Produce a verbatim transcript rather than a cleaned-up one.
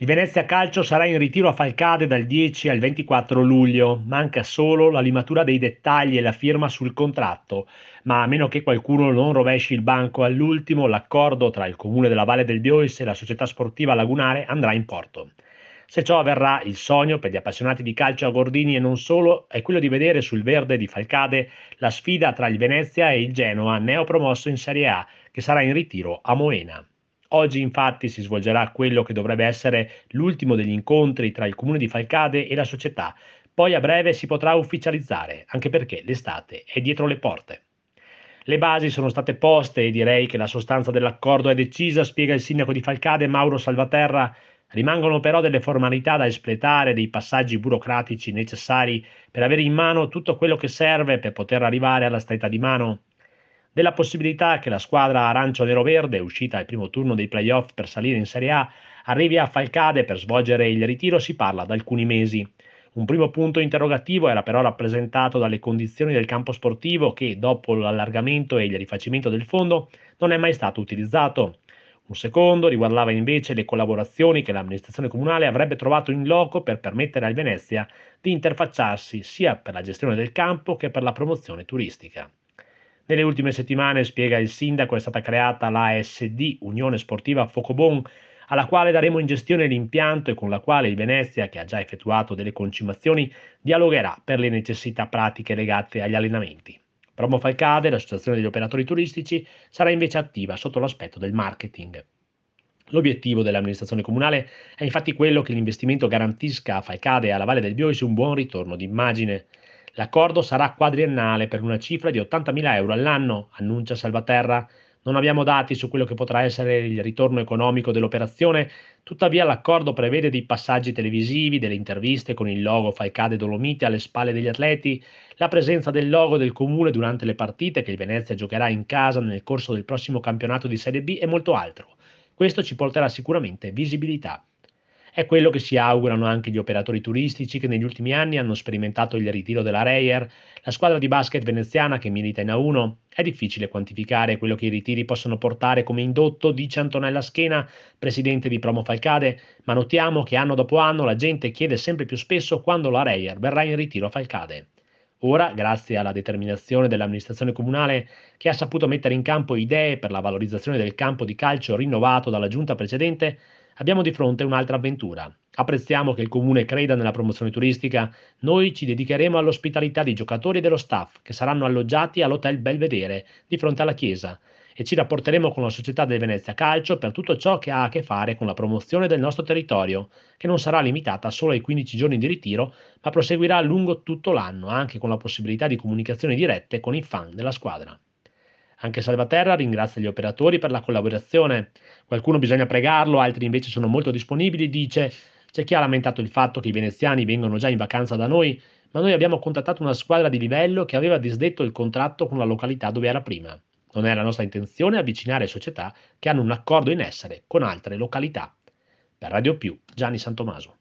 Il Venezia Calcio sarà in ritiro a Falcade dal dieci al ventiquattro luglio. Manca solo la limatura dei dettagli e la firma sul contratto, ma a meno che qualcuno non rovesci il banco all'ultimo, l'accordo tra il Comune della Valle del Biois e la società sportiva lagunare andrà in porto. Se ciò avverrà, il sogno per gli appassionati di calcio a Gordini e non solo è quello di vedere sul verde di Falcade la sfida tra il Venezia e il Genoa, neopromosso in Serie A, che sarà in ritiro a Moena. Oggi infatti si svolgerà quello che dovrebbe essere l'ultimo degli incontri tra il comune di Falcade e la società, poi a breve si potrà ufficializzare, anche perché l'estate è dietro le porte. Le basi sono state poste e direi che la sostanza dell'accordo è decisa, spiega il sindaco di Falcade Mauro Salvaterra. Rimangono però delle formalità da espletare, dei passaggi burocratici necessari per avere in mano tutto quello che serve per poter arrivare alla stretta di mano. Della possibilità che la squadra arancio-nero-verde, uscita al primo turno dei playoff per salire in Serie A, arrivi a Falcade per svolgere il ritiro si parla da alcuni mesi. Un primo punto interrogativo era però rappresentato dalle condizioni del campo sportivo che, dopo l'allargamento e il rifacimento del fondo, non è mai stato utilizzato. Un secondo riguardava invece le collaborazioni che l'amministrazione comunale avrebbe trovato in loco per permettere al Venezia di interfacciarsi sia per la gestione del campo che per la promozione turistica. Nelle ultime settimane, spiega il sindaco, è stata creata l'A S D, Unione Sportiva Focobon, alla quale daremo in gestione l'impianto e con la quale il Venezia, che ha già effettuato delle concimazioni, dialogherà per le necessità pratiche legate agli allenamenti. Promo Falcade, l'associazione degli operatori turistici, sarà invece attiva sotto l'aspetto del marketing. L'obiettivo dell'amministrazione comunale è infatti quello che l'investimento garantisca a Falcade e alla Valle del Biois un buon ritorno d'immagine. L'accordo sarà quadriennale per una cifra di ottantamila euro all'anno, annuncia Salvaterra. Non abbiamo dati su quello che potrà essere il ritorno economico dell'operazione, tuttavia l'accordo prevede dei passaggi televisivi, delle interviste con il logo Falcade Dolomiti alle spalle degli atleti, la presenza del logo del comune durante le partite che il Venezia giocherà in casa nel corso del prossimo campionato di Serie B e molto altro. Questo ci porterà sicuramente visibilità. È quello che si augurano anche gli operatori turistici che negli ultimi anni hanno sperimentato il ritiro della Reyer, la squadra di basket veneziana che milita in A uno. È difficile quantificare quello che i ritiri possono portare come indotto, dice Antonella Schena, presidente di Promo Falcade, ma notiamo che anno dopo anno la gente chiede sempre più spesso quando la Reyer verrà in ritiro a Falcade. Ora, grazie alla determinazione dell'amministrazione comunale che ha saputo mettere in campo idee per la valorizzazione del campo di calcio rinnovato dalla giunta precedente, abbiamo di fronte un'altra avventura. Apprezziamo che il comune creda nella promozione turistica, noi ci dedicheremo all'ospitalità di giocatori e dello staff che saranno alloggiati all'Hotel Belvedere di fronte alla chiesa e ci rapporteremo con la società del Venezia Calcio per tutto ciò che ha a che fare con la promozione del nostro territorio, che non sarà limitata solo ai quindici giorni di ritiro, ma proseguirà lungo tutto l'anno, anche con la possibilità di comunicazioni dirette con i fan della squadra. Anche Salvaterra ringrazia gli operatori per la collaborazione. Qualcuno bisogna pregarlo, altri invece sono molto disponibili, dice. C'è chi ha lamentato il fatto che i veneziani vengono già in vacanza da noi, ma noi abbiamo contattato una squadra di livello che aveva disdetto il contratto con la località dove era prima. Non è la nostra intenzione avvicinare società che hanno un accordo in essere con altre località. Per Radio Più, Gianni Santomaso.